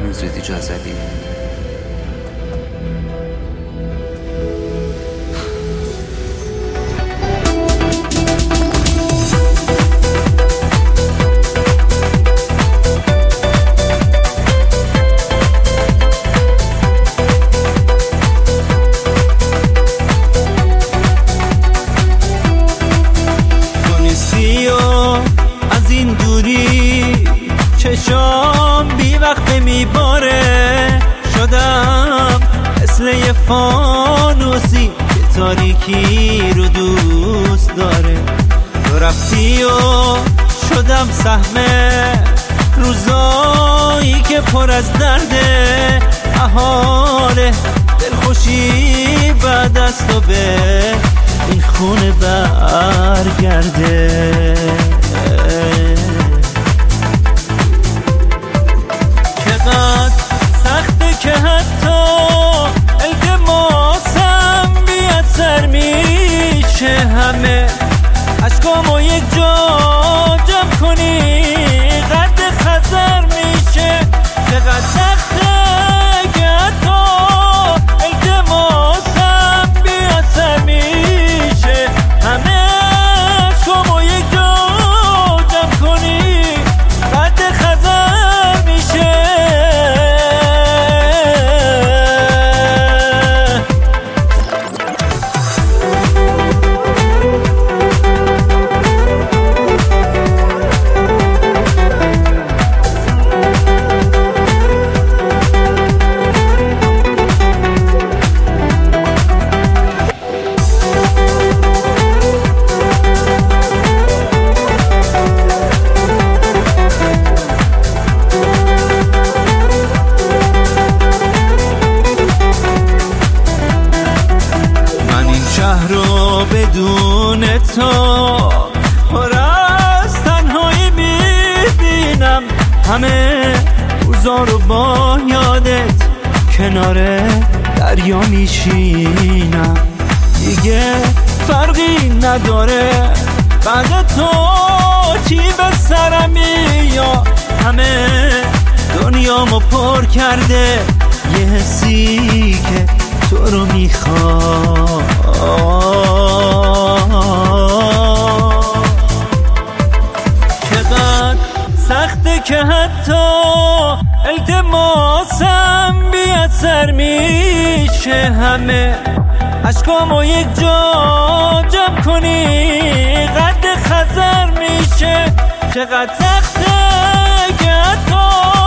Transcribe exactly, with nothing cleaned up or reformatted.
همین زودی جا زدی. چشام بی وقت میباره، شدم مثل یه فانوسی که تاریکی رو دوست داره. تو رفتی و شدم سهم روزایی که پر از درده، احاله دلخوشی بعد از تو به این خونه برگرده. سخته که حتی التماسم بیاد سر میشه، همه عشقامو یک جا جمع کنی قد خزر میشه. چقدر سخته که حتی التماسم بیاد سر میشه، همه عشقامو یک جا جمع کنی قد خزر میشه. رو بدون تو پر از تنهایی میبینم، همه روزا رو با یادت کنار دریا میشینم. دیگه فرقی نداره بعد تو چی به سرم میاد، همه دنیامو پر کرده یه حسی که تو رو میخوام. چقدر سخته که حتی التماسم بیاد سر میشه، همه عشقامو یک جا جمع کنی قد خزر میشه. چقدر سخته که حتی